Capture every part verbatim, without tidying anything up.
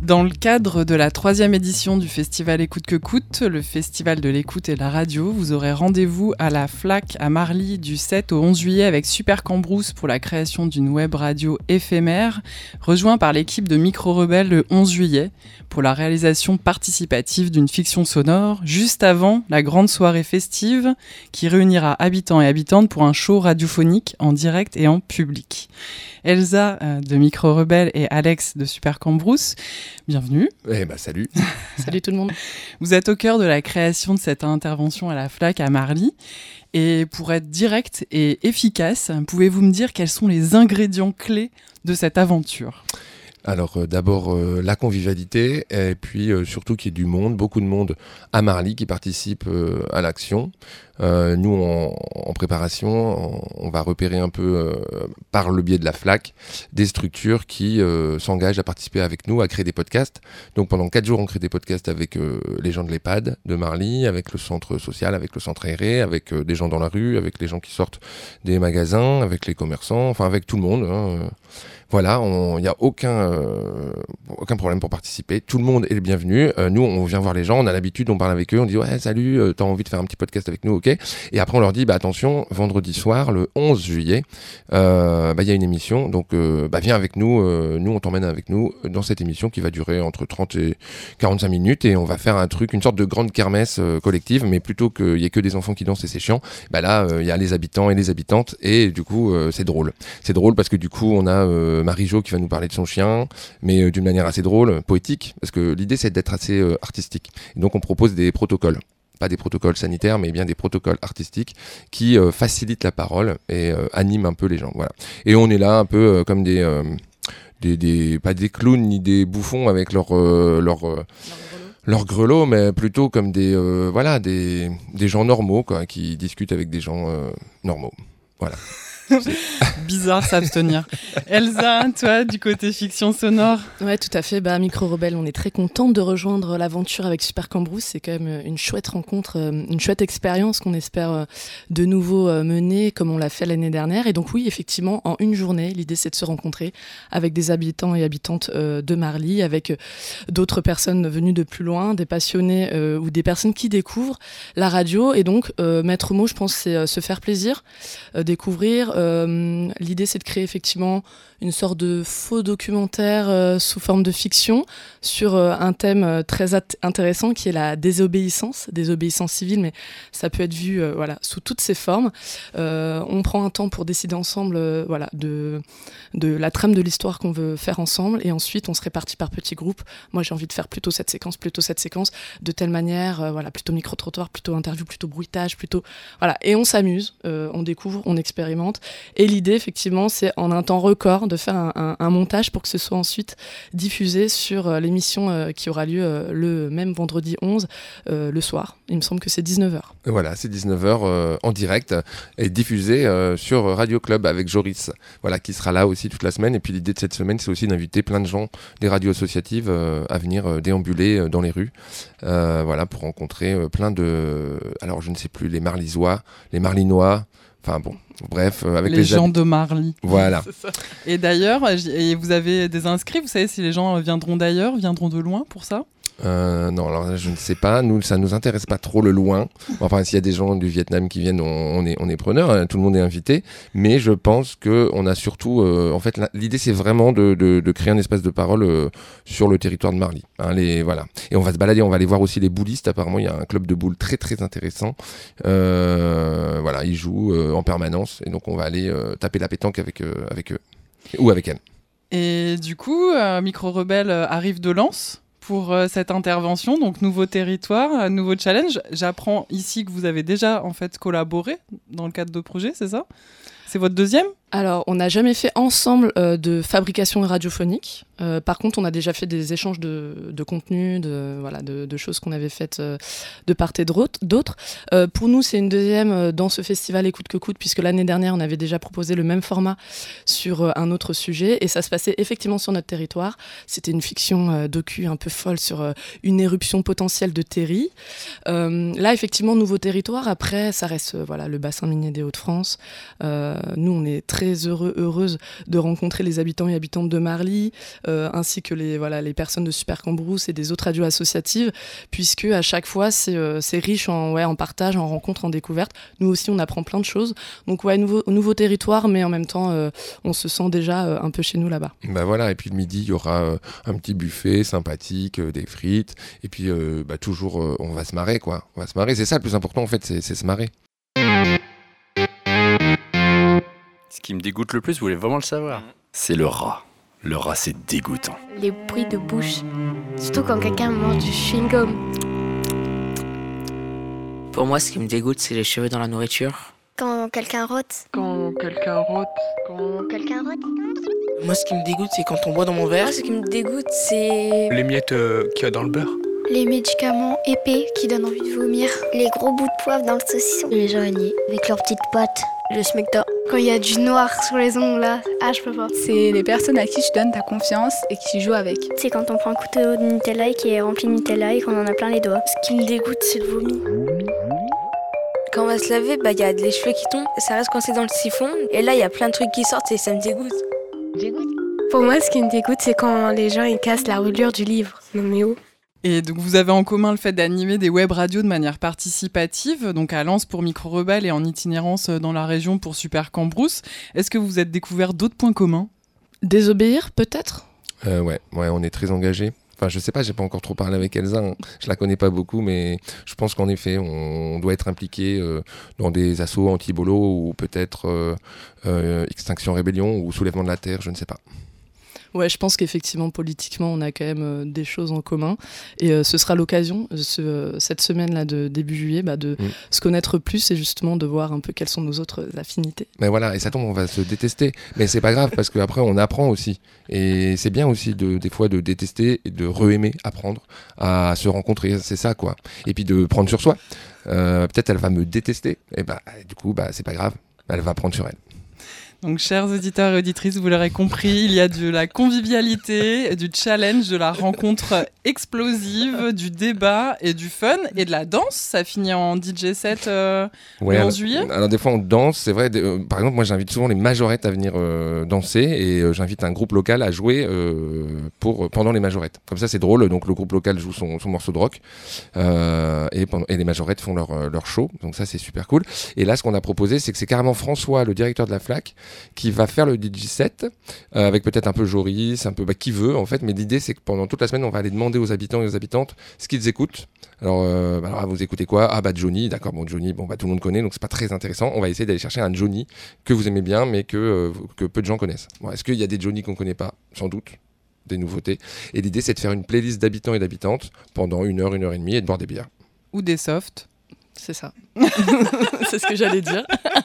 Dans le cadre de la troisième édition du festival Écoute que coûte, le festival de l'écoute et de la radio, vous aurez rendez-vous à la Flac à Marly du sept au onze juillet avec Super Cambrousse pour la création d'une web radio éphémère, rejoint par l'équipe de Micro Rebelle le onze juillet pour la réalisation participative d'une fiction sonore, juste avant la grande soirée festive qui réunira habitants et habitantes pour un show radiophonique en direct et en public. Elsa euh, de Micro Rebelle et Alex de Super Cambrousse, bienvenue. Eh ben, salut. Salut tout le monde. Vous êtes au cœur de la création de cette intervention à la Flac à Marly. Et pour être direct et efficace, pouvez-vous me dire quels sont les ingrédients clés de cette aventure ? Alors euh, d'abord euh, la convivialité et puis euh, surtout qu'il y ait du monde, beaucoup de monde à Marly qui participe euh, à l'action. Euh, nous en, en préparation, on, on va repérer un peu euh, par le biais de la Flac des structures qui euh, s'engagent à participer avec nous, à créer des podcasts. Donc pendant quatre jours on crée des podcasts avec euh, les gens de l'EHPAD de Marly, avec le centre social, avec le centre aéré, avec euh, des gens dans la rue, avec les gens qui sortent des magasins, avec les commerçants, enfin avec tout le monde. Hein. Voilà, il n'y a aucun, euh, aucun problème pour participer. Tout le monde est le bienvenu. Euh, nous, on vient voir les gens, on a l'habitude, on parle avec eux, on dit « Ouais, salut, euh, t'as envie de faire un petit podcast avec nous, ok ?» Et après, on leur dit bah, « Attention, vendredi soir, le onze juillet, euh, bah, y a une émission, donc euh, bah, viens avec nous, euh, nous, on t'emmène avec nous dans cette émission qui va durer entre trente et quarante-cinq minutes et on va faire un truc, une sorte de grande kermesse euh, collective, mais plutôt qu'il n'y ait que des enfants qui dansent et c'est chiant, bah là, il euh, y a les habitants et les habitantes et du coup, euh, c'est drôle. C'est drôle parce que du coup, on a... Euh, Marie-Jo qui va nous parler de son chien, mais euh, d'une manière assez drôle, poétique, parce que l'idée c'est d'être assez euh, artistique. Et donc on propose des protocoles, pas des protocoles sanitaires, mais bien des protocoles artistiques qui euh, facilitent la parole et euh, animent un peu les gens. Voilà. Et on est là un peu euh, comme des, euh, des, des, pas des clowns ni des bouffons avec leur... Euh, leur euh, leurs grelots, mais plutôt comme des, euh, voilà, des, des gens normaux quoi, qui discutent avec des gens euh, normaux. Voilà. Bizarre s'abstenir. Elsa, toi, du côté fiction sonore ? Ouais, tout à fait. Bah, Micro Rebelle, on est très contente de rejoindre l'aventure avec Super Cambrousse. C'est quand même une chouette rencontre, une chouette expérience qu'on espère de nouveau mener comme on l'a fait l'année dernière. Et donc oui, effectivement, en une journée, l'idée c'est de se rencontrer avec des habitants et habitantes de Marly, avec d'autres personnes venues de plus loin, des passionnés euh, ou des personnes qui découvrent la radio. Et donc, euh, maître mot, je pense, c'est euh, se faire plaisir, euh, découvrir. Euh, l'idée, c'est de créer effectivement une sorte de faux documentaire euh, sous forme de fiction sur euh, un thème euh, très at- intéressant qui est la désobéissance, désobéissance civile, mais ça peut être vu euh, voilà, sous toutes ses formes. Euh, on prend un temps pour décider ensemble euh, voilà, de, de la trame de l'histoire qu'on veut faire ensemble et ensuite on se répartit par petits groupes. Moi, j'ai envie de faire plutôt cette séquence, plutôt cette séquence, de telle manière, euh, voilà, plutôt micro-trottoir, plutôt interview, plutôt bruitage, plutôt... Voilà. Et on s'amuse, euh, on découvre, on expérimente. Et l'idée, effectivement, c'est en un temps record de faire un, un, un montage pour que ce soit ensuite diffusé sur euh, l'émission euh, qui aura lieu euh, le même vendredi onze, euh, le soir. Il me semble que c'est dix-neuf heures. Voilà, c'est dix-neuf heures euh, en direct et diffusé euh, sur Radio Club avec Joris, voilà, qui sera là aussi toute la semaine. Et puis l'idée de cette semaine, c'est aussi d'inviter plein de gens des radios associatives euh, à venir euh, déambuler euh, dans les rues, euh, voilà, pour rencontrer euh, plein de... Alors, je ne sais plus, les Marlysois, les Marlinois, enfin bon... Bref, euh, avec les, les gens hab... de Marly. Voilà. Et d'ailleurs, vous avez des inscrits, vous savez si les gens viendront d'ailleurs, viendront de loin pour ça ? Euh, non, alors je ne sais pas. Nous, ça nous intéresse pas trop le loin. Enfin, s'il y a des gens du Vietnam qui viennent, on, on est, on est preneurs. Hein, tout le monde est invité. Mais je pense que on a surtout, euh, en fait, la, l'idée c'est vraiment de, de, de créer un espace de parole euh, sur le territoire de Marly. Hein, les, voilà. Et on va se balader. On va aller voir aussi les boulistes. Apparemment, il y a un club de boules très très intéressant. Euh, voilà, ils jouent euh, en permanence. Et donc, on va aller euh, taper la pétanque avec euh, avec eux ou avec elles. Et du coup, euh, Micro Rebelle arrive de Lens pour euh, cette intervention, donc nouveau territoire, euh, nouveau challenge. J'apprends ici que vous avez déjà en fait collaboré dans le cadre de projets, c'est ça ? C'est votre deuxième ? Alors, on n'a jamais fait ensemble euh, de fabrication radiophonique. Euh, par contre, on a déjà fait des échanges de, de contenu, de, voilà, de, de choses qu'on avait faites euh, de part et d'autre. Euh, pour nous, c'est une deuxième euh, dans ce festival Écoute que coûte, puisque l'année dernière, on avait déjà proposé le même format sur euh, un autre sujet. Et ça se passait effectivement sur notre territoire. C'était une fiction euh, docu un peu folle sur euh, une éruption potentielle de Terry. Euh, là, effectivement, nouveau territoire. Après, ça reste euh, voilà, le bassin minier des Hauts-de-France. Euh, nous, on est très heureux, heureuse de rencontrer les habitants et habitantes de Marly, euh, ainsi que les, voilà, les personnes de Super Cambrousse et des autres radios associatives, puisque à chaque fois, c'est, euh, c'est riche en, ouais, en partage, en rencontres, en découvertes. Nous aussi, on apprend plein de choses. Donc, ouais, nouveau, nouveau territoire, mais en même temps, euh, on se sent déjà euh, un peu chez nous là-bas. Bah voilà, et puis le midi, il y aura euh, un petit buffet sympathique, euh, des frites, et puis euh, bah, toujours, euh, on va se marrer, quoi. On va se marrer, c'est ça le plus important, en fait, c'est, c'est se marrer. Ce qui me dégoûte le plus, vous voulez vraiment le savoir, c'est le rat. Le rat, c'est dégoûtant. Les bruits de bouche, surtout quand quelqu'un mange du chewing-gum. Pour moi, ce qui me dégoûte, c'est les cheveux dans la nourriture. Quand quelqu'un rote. Quand quelqu'un rote. Quand quelqu'un rote. Moi, ce qui me dégoûte, c'est quand on boit dans mon verre. Moi, ce qui me dégoûte, c'est... les miettes euh, qu'il y a dans le beurre. Les médicaments épais qui donnent envie de vomir. Les gros bouts de poivre dans le saucisson. Les araignées avec leurs petites pattes. Le smecta. Quand il y a du noir sur les ongles, là, ah, je peux pas. C'est les personnes à qui tu donnes ta confiance et qui tu joues avec. C'est quand on prend un couteau de Nutella et qui est rempli de Nutella et qu'on en a plein les doigts. Ce qui me dégoûte, c'est le vomi. Quand on va se laver, bah, y a des cheveux qui tombent, ça reste coincé dans le siphon. Et là, il y a plein de trucs qui sortent et ça me dégoûte. Dégoûte. Pour moi, ce qui me dégoûte, c'est quand les gens ils cassent la reliure du livre. Non mais oh. Et donc vous avez en commun le fait d'animer des web radios de manière participative, donc à Lens pour Micro Rebelle et en itinérance dans la région pour Super Cambrousse. Est-ce que vous vous êtes découvert d'autres points communs ? Désobéir, peut-être ? euh, ouais, ouais, on est très engagés. Enfin, je sais pas, j'ai pas encore trop parlé avec Elsa, hein. Je la connais pas beaucoup, mais je pense qu'en effet, on doit être impliqué euh, dans des assauts anti-bolo ou peut-être euh, euh, Extinction Rébellion ou Soulèvement de la Terre, je ne sais pas. Ouais, je pense qu'effectivement, politiquement, on a quand même euh, des choses en commun. Et euh, ce sera l'occasion, ce, euh, cette semaine-là de début juillet, bah, de mmh. se connaître plus et justement de voir un peu quelles sont nos autres affinités. Mais voilà, et ça tombe, on va se détester. Mais c'est pas grave, parce qu'après, on apprend aussi. Et c'est bien aussi, de, des fois, de détester et de re-aimer, apprendre à se rencontrer. C'est ça, quoi. Et puis de prendre sur soi. Euh, peut-être elle va me détester. Et bah, du coup, bah, c'est pas grave. Elle va prendre sur elle. Donc, chers auditeurs et auditrices, vous l'aurez compris, il y a de la convivialité, du challenge, de la rencontre explosive, du débat et du fun et de la danse. Ça finit en D J set euh, ouais, le onze juillet. Alors, des fois, on danse, c'est vrai. Euh, par exemple, moi, j'invite souvent les majorettes à venir euh, danser et euh, j'invite un groupe local à jouer euh, pour, pendant les majorettes. Comme ça, c'est drôle. Donc, le groupe local joue son, son morceau de rock euh, et, et les majorettes font leur, leur show. Donc, ça, c'est super cool. Et là, ce qu'on a proposé, c'est que c'est carrément François, le directeur de la FLAC, qui va faire le D J set euh, avec peut-être un peu Joris, un peu bah, qui veut en fait, mais l'idée c'est que pendant toute la semaine on va aller demander aux habitants et aux habitantes ce qu'ils écoutent. Alors, euh, alors vous écoutez quoi ? Ah bah Johnny, d'accord, bon Johnny, bon bah tout le monde connaît donc c'est pas très intéressant. On va essayer d'aller chercher un Johnny que vous aimez bien mais que, euh, que peu de gens connaissent. Bon, est-ce qu'il y a des Johnny qu'on connaît pas ? Sans doute. Des nouveautés. Et l'idée c'est de faire une playlist d'habitants et d'habitantes pendant une heure, une heure et demie et de boire des bières. Ou des softs. C'est ça. C'est ce que j'allais dire.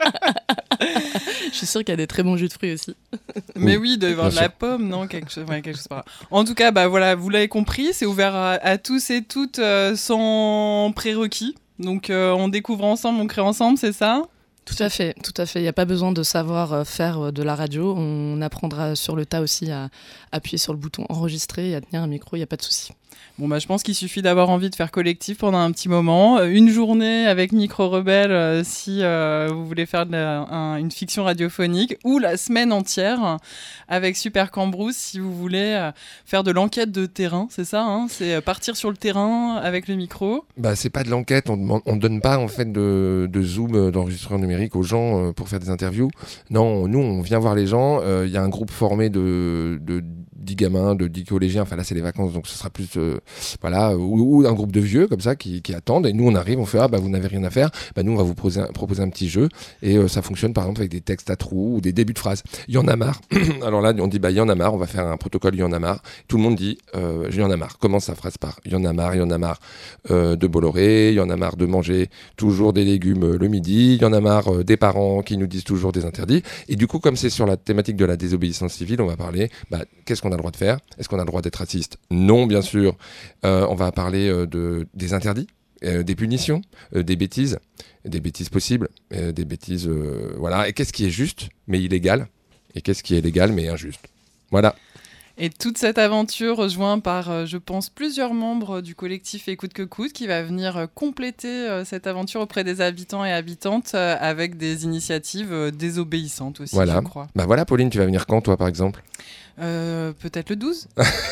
Je suis sûre qu'il y a des très bons jus de fruits aussi. Mais oui, il doit y avoir de la pomme, non quelque chose, ouais, quelque chose par là. En tout cas, bah, voilà, vous l'avez compris, c'est ouvert à, à tous et toutes euh, sans prérequis. Donc euh, on découvre ensemble, on crée ensemble, c'est ça ? Tout à fait, tout à fait. Il n'y a pas besoin de savoir faire de la radio. On apprendra sur le tas aussi à appuyer sur le bouton enregistrer et à tenir un micro, il n'y a pas de souci. Bon bah, je pense qu'il suffit d'avoir envie de faire collectif pendant un petit moment. Une journée avec Micro Rebelle euh, si euh, vous voulez faire de la, un, une fiction radiophonique, ou la semaine entière avec Super Cambrousse si vous voulez euh, faire de l'enquête de terrain, c'est ça hein ? C'est partir sur le terrain avec le micro. Bah, c'est pas de l'enquête, on ne donne pas en fait de, de zoom, d'enregistreur numérique aux gens euh, pour faire des interviews. Non, nous on vient voir les gens, il euh, y a un groupe formé de, de dix gamins, de dix collégiens, enfin là c'est les vacances donc ce sera plus euh, voilà, ou, ou un groupe de vieux comme ça qui, qui attendent et nous on arrive, on fait ah bah vous n'avez rien à faire, bah nous on va vous proposer un, proposer un petit jeu et euh, ça fonctionne par exemple avec des textes à trous ou des débuts de phrases. Il y en a marre. Alors là on dit bah il y en a marre, on va faire un protocole il y en a marre. Tout le monde dit euh, il y en a marre. Commence sa phrase par il y en a marre, il y en a marre euh, de Bolloré, il y en a marre de manger toujours des légumes le midi, il y en a marre euh, des parents qui nous disent toujours des interdits. Et du coup comme c'est sur la thématique de la désobéissance civile, on va parler bah qu'est-ce qu'on a le droit de faire ? Est-ce qu'on a le droit d'être raciste ? Non, bien sûr. Euh, on va parler euh, de, des interdits, euh, des punitions, euh, des bêtises, des bêtises possibles, euh, des bêtises... Euh, voilà. Et qu'est-ce qui est juste, mais illégal ? Et qu'est-ce qui est légal, mais injuste ? Voilà. Et toute cette aventure rejointe par, euh, je pense, plusieurs membres du collectif Écoute que Coûte qui va venir euh, compléter euh, cette aventure auprès des habitants et habitantes euh, avec des initiatives euh, désobéissantes aussi, voilà. je crois. Bah voilà, Pauline, tu vas venir quand, toi, par exemple ? Euh, peut-être le douze.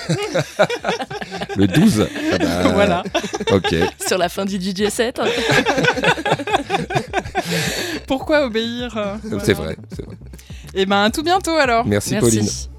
Le douze ah bah... Voilà. Ok. Sur la fin du D J set. Pourquoi obéir euh, C'est voilà. vrai, c'est vrai. Et ben, à tout bientôt alors. Merci, Merci. Pauline.